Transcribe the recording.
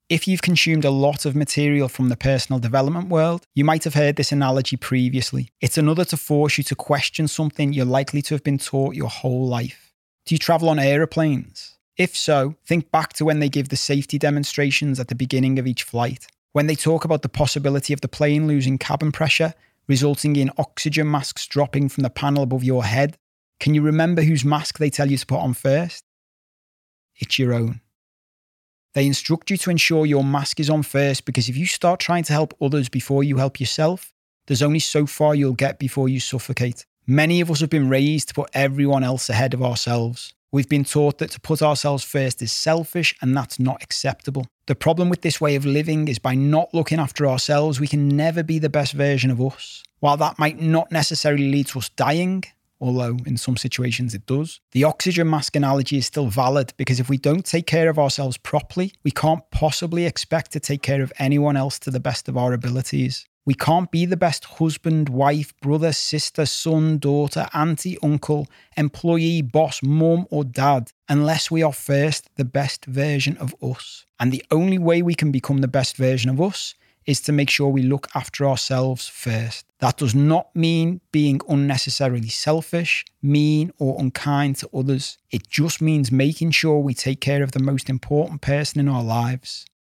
If you've consumed a lot of material from the personal development world, you might have heard this analogy previously. It's another to force you to question something you're likely to have been taught your whole life. Do you travel on aeroplanes? If so, think back to when they give the safety demonstrations at the beginning of each flight. When they talk about the possibility of the plane losing cabin pressure, resulting in oxygen masks dropping from the panel above your head, can you remember whose mask they tell you to put on first? It's your own. They instruct you to ensure your mask is on first because if you start trying to help others before you help yourself, there's only so far you'll get before you suffocate. Many of us have been raised to put everyone else ahead of ourselves. We've been taught that to put ourselves first is selfish and that's not acceptable. The problem with this way of living is by not looking after ourselves, we can never be the best version of us. While that might not necessarily lead to us dying, although in some situations it does, the oxygen mask analogy is still valid because if we don't take care of ourselves properly, we can't possibly expect to take care of anyone else to the best of our abilities. We can't be the best husband, wife, brother, sister, son, daughter, auntie, uncle, employee, boss, mum or dad unless we are first the best version of us. And the only way we can become the best version of us is to make sure we look after ourselves first. That does not mean being unnecessarily selfish, mean or unkind to others. It just means making sure we take care of the most important person in our lives,